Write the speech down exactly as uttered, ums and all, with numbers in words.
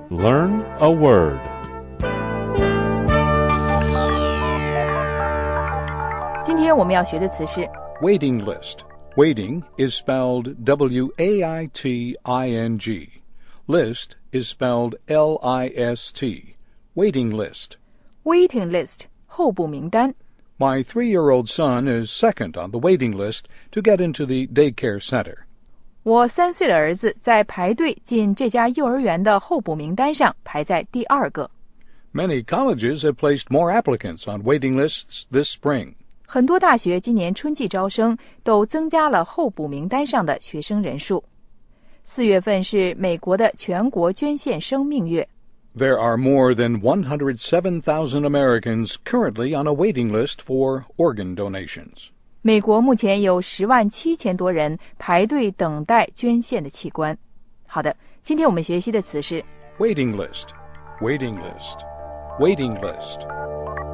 Learn a word. 今天我们要学的词是 Waiting list. Waiting is spelled W A I T I N G. List is spelled L I S T. Waiting list. waiting list 候补名单。 My three-year-old son is second on the waiting list to get into the daycare center. 我三岁的儿子在排队进这家幼儿园的候补名单上排在第二个。 Many colleges have placed more applicants on waiting lists this spring. 很多大学今年春季招生都增加了候补名单上的学生人数。四月份是美国的全国捐献生命月。 There are more than one hundred seven thousand Americans currently on a waiting list for organ donations. 美国目前有十万七千多人排队等待捐献的器官。好的，今天我们学习的词是 Waiting list, waiting list, waiting list.